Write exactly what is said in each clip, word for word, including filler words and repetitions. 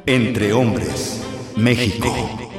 Entre Hombres, México.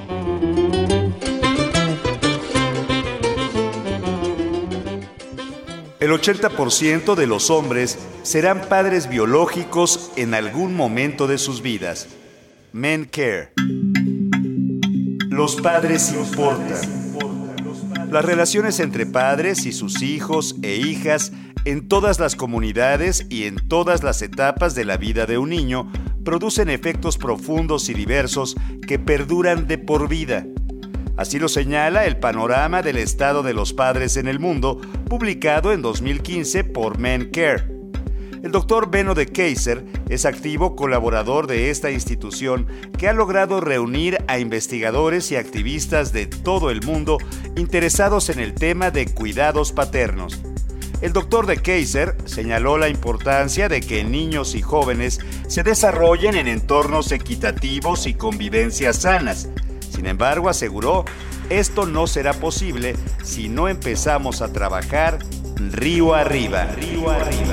El ochenta por ciento de los hombres serán padres biológicos en algún momento de sus vidas. Men Care. Los padres importan. Las relaciones entre padres y sus hijos e hijas en todas las comunidades y en todas las etapas de la vida de un niño producen efectos profundos y diversos que perduran de por vida. Así lo señala el Panorama del Estado de los Padres en el Mundo, publicado en dos mil quince por Men Care. El doctor Benno de Keyser es activo colaborador de esta institución que ha logrado reunir a investigadores y activistas de todo el mundo interesados en el tema de cuidados paternos. El doctor de Keyser señaló la importancia de que niños y jóvenes se desarrollen en entornos equitativos y convivencias sanas. Sin embargo, aseguró, esto no será posible si no empezamos a trabajar río arriba, río arriba.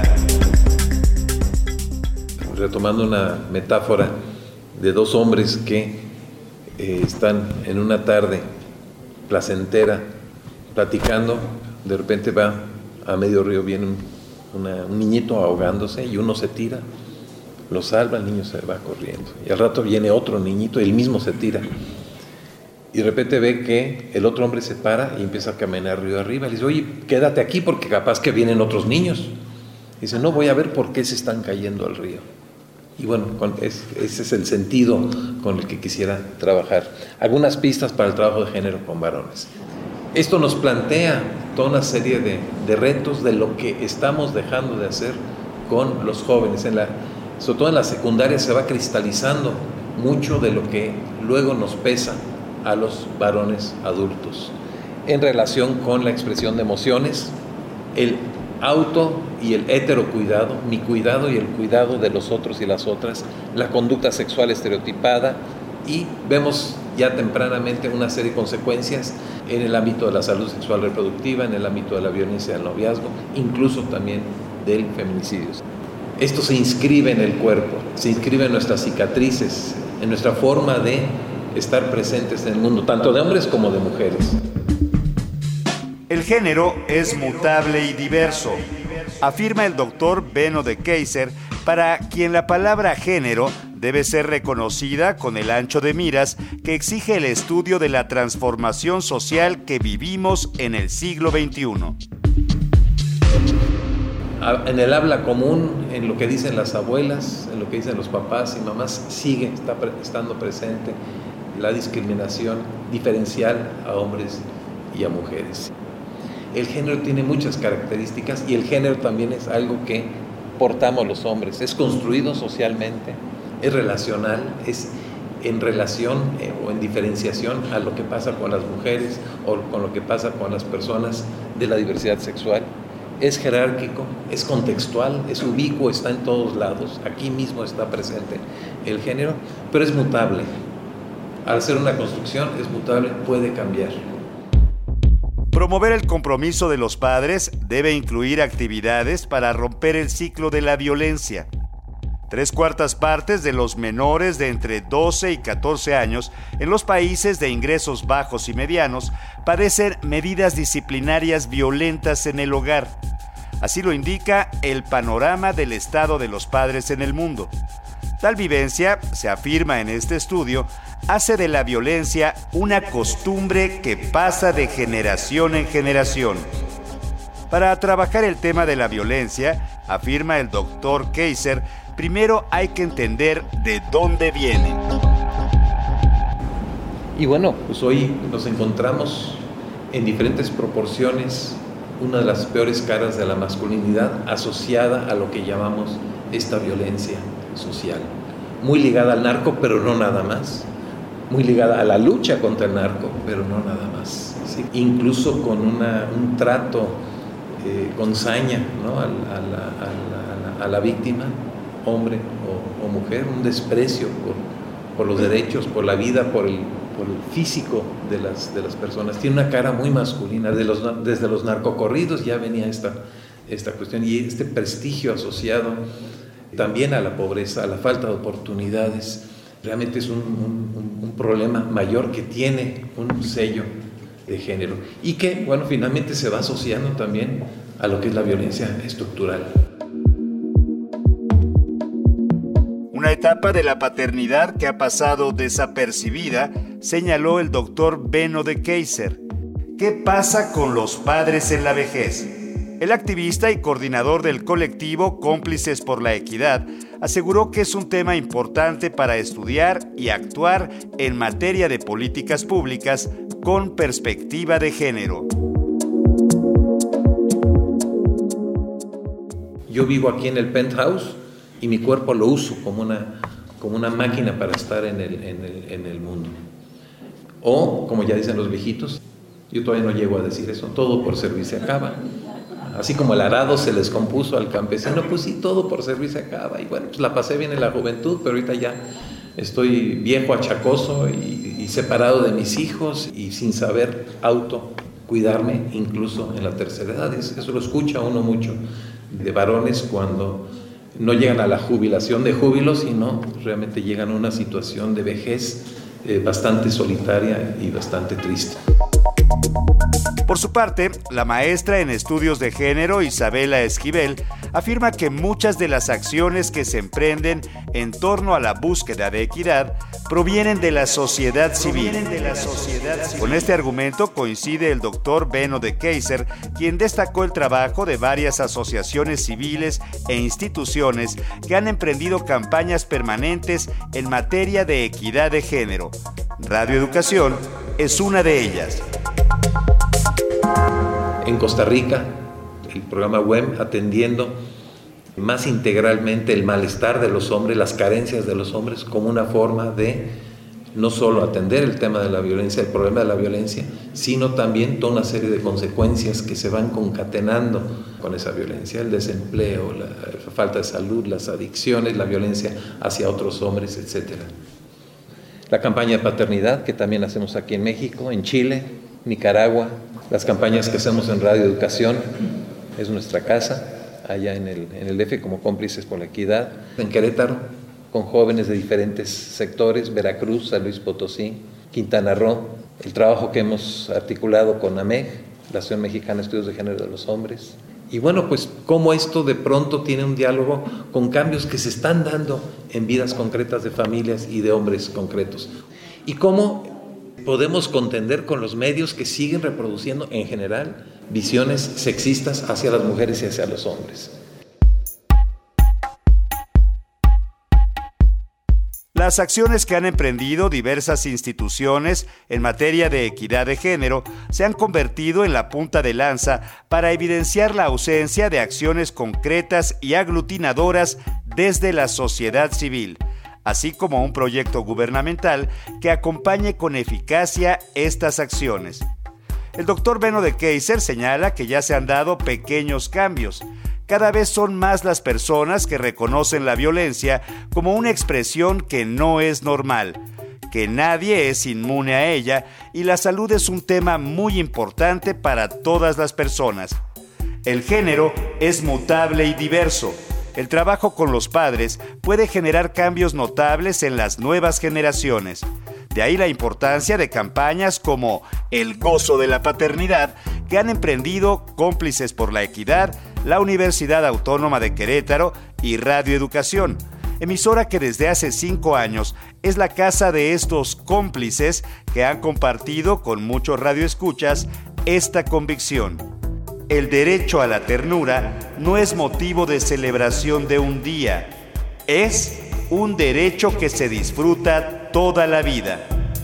Retomando una metáfora de dos hombres que eh, están en una tarde placentera platicando, de repente va a medio río, viene un, una, un niñito ahogándose y uno se tira, lo salva, el niño se va corriendo y al rato viene otro niñito y el mismo se tira. Y de repente ve que el otro hombre se para y empieza a caminar río arriba. Le dice, oye, quédate aquí porque capaz que vienen otros niños. Dice, no, voy a ver por qué se están cayendo al río. Y bueno, con, es, ese es el sentido con el que quisiera trabajar. Algunas pistas para el trabajo de género con varones. Esto nos plantea toda una serie de, de retos de lo que estamos dejando de hacer con los jóvenes. En la, sobre todo en la secundaria se va cristalizando mucho de lo que luego nos pesa a los varones adultos en relación con la expresión de emociones, el auto y el heterocuidado, mi cuidado y el cuidado de los otros y las otras, la conducta sexual estereotipada, y vemos ya tempranamente una serie de consecuencias en el ámbito de la salud sexual reproductiva, en el ámbito de la violencia del noviazgo, incluso también del feminicidio. Esto se inscribe en el cuerpo, se inscribe en nuestras cicatrices, en nuestra forma de estar presentes en el mundo, tanto de hombres como de mujeres. El género es mutable y diverso, afirma el doctor Benno de Keyser, para quien la palabra género debe ser reconocida con el ancho de miras que exige el estudio de la transformación social que vivimos en el siglo veintiuno. En el habla común, en lo que dicen las abuelas, en lo que dicen los papás y mamás, sigue está estando presente la discriminación diferencial a hombres y a mujeres. El género tiene muchas características y el género también es algo que portamos los hombres. Es construido socialmente, es relacional, es en relación eh, o en diferenciación a lo que pasa con las mujeres o con lo que pasa con las personas de la diversidad sexual. Es jerárquico, es contextual, es ubicuo, está en todos lados. Aquí mismo está presente el género, pero es mutable. Al ser una construcción, es mutable, puede cambiar. Promover el compromiso de los padres debe incluir actividades para romper el ciclo de la violencia. Tres cuartas partes de los menores de entre doce y catorce años en los países de ingresos bajos y medianos padecen medidas disciplinarias violentas en el hogar. Así lo indica el Panorama del Estado de los Padres en el Mundo. Tal vivencia, se afirma en este estudio, hace de la violencia una costumbre que pasa de generación en generación. Para trabajar el tema de la violencia, afirma el doctor Keyser, primero hay que entender de dónde viene. Y bueno, pues hoy nos encontramos en diferentes proporciones una de las peores caras de la masculinidad asociada a lo que llamamos esta violencia social, muy ligada al narco, pero no nada más, muy ligada a la lucha contra el narco, pero no nada más, ¿sí? Incluso con una, un trato eh, con saña, ¿no? a, a, la, a, la, a la víctima, hombre o, o mujer, un desprecio por, por los derechos, por la vida, por el, por el físico de las, de las personas. Tiene una cara muy masculina, de los, desde los narcocorridos ya venía esta, esta cuestión y este prestigio asociado también a la pobreza, a la falta de oportunidades, realmente es un, un, un problema mayor que tiene un sello de género y que, bueno, finalmente se va asociando también a lo que es la violencia estructural. Una etapa de la paternidad que ha pasado desapercibida, señaló el doctor Benno de Keyser. ¿Qué pasa con los padres en la vejez? El activista y coordinador del colectivo Cómplices por la Equidad aseguró que es un tema importante para estudiar y actuar en materia de políticas públicas con perspectiva de género. Yo vivo aquí en el penthouse y mi cuerpo lo uso como una, como una máquina para estar en el, en el, en el mundo. O, como ya dicen los viejitos, yo todavía no llego a decir eso, todo por servir se acaba. Así como el arado se les compuso al campesino, pues sí, todo por servir se acaba. Y bueno, pues la pasé bien en la juventud, pero ahorita ya estoy viejo, achacoso y, y separado de mis hijos y sin saber autocuidarme, incluso en la tercera edad. Eso lo escucha uno mucho de varones cuando no llegan a la jubilación de júbilo, sino realmente llegan a una situación de vejez eh, bastante solitaria y bastante triste. Por su parte, la maestra en estudios de género Isabela Esquivel afirma que muchas de las acciones que se emprenden en torno a la búsqueda de equidad provienen de la sociedad civil. Con este argumento coincide el doctor Benno de Keyser, quien destacó el trabajo de varias asociaciones civiles e instituciones que han emprendido campañas permanentes en materia de equidad de género. Radio Educación es una de ellas. En Costa Rica, el programa W E M atendiendo más integralmente el malestar de los hombres, las carencias de los hombres, como una forma de no solo atender el tema de la violencia, el problema de la violencia, sino también toda una serie de consecuencias que se van concatenando con esa violencia, el desempleo, la falta de salud, las adicciones, la violencia hacia otros hombres, etcétera. La campaña de paternidad que también hacemos aquí en México, en Chile, Nicaragua, las campañas que hacemos en Radio Educación, es nuestra casa, allá en el, en el D F como Cómplices por la Equidad, en Querétaro, con jóvenes de diferentes sectores, Veracruz, San Luis Potosí, Quintana Roo, el trabajo que hemos articulado con AMEG, la Asociación Mexicana de Estudios de Género de los Hombres, y bueno, pues cómo esto de pronto tiene un diálogo con cambios que se están dando en vidas concretas de familias y de hombres concretos, y cómo podemos contender con los medios que siguen reproduciendo en general visiones sexistas hacia las mujeres y hacia los hombres. Las acciones que han emprendido diversas instituciones en materia de equidad de género se han convertido en la punta de lanza para evidenciar la ausencia de acciones concretas y aglutinadoras desde la sociedad civil, así como un proyecto gubernamental que acompañe con eficacia estas acciones. El doctor Benno de Keyser señala que ya se han dado pequeños cambios. Cada vez son más las personas que reconocen la violencia como una expresión que no es normal, que nadie es inmune a ella y la salud es un tema muy importante para todas las personas. El género es mutable y diverso. El trabajo con los padres puede generar cambios notables en las nuevas generaciones. De ahí la importancia de campañas como El Gozo de la Paternidad, que han emprendido Cómplices por la Equidad, la Universidad Autónoma de Querétaro y Radio Educación, emisora que desde hace cinco años es la casa de estos cómplices que han compartido con muchos radioescuchas esta convicción. El derecho a la ternura no es motivo de celebración de un día, es un derecho que se disfruta toda la vida.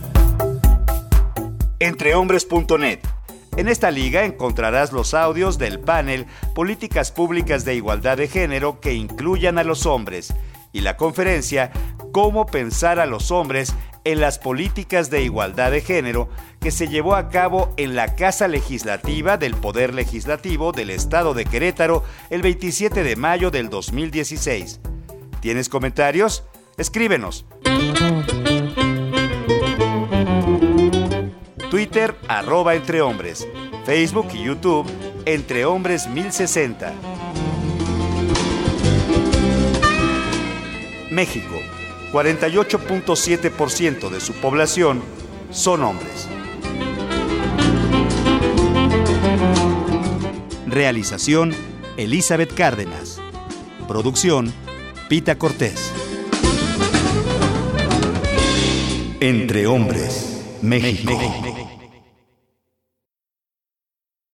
Entrehombres punto net. En esta liga encontrarás los audios del panel Políticas Públicas de Igualdad de Género que incluyan a los hombres y la conferencia Cómo pensar a los hombres en las políticas de igualdad de género que se llevó a cabo en la Casa Legislativa del Poder Legislativo del Estado de Querétaro el veintisiete de mayo del dos mil dieciséis. ¿Tienes comentarios? Escríbenos. Twitter, arroba Entre Hombres. Facebook y YouTube, Entre Hombres mil sesenta. México. cuarenta y ocho punto siete por ciento de su población son hombres. Realización: Elizabeth Cárdenas. Producción: Pita Cortés. Entre Hombres, México.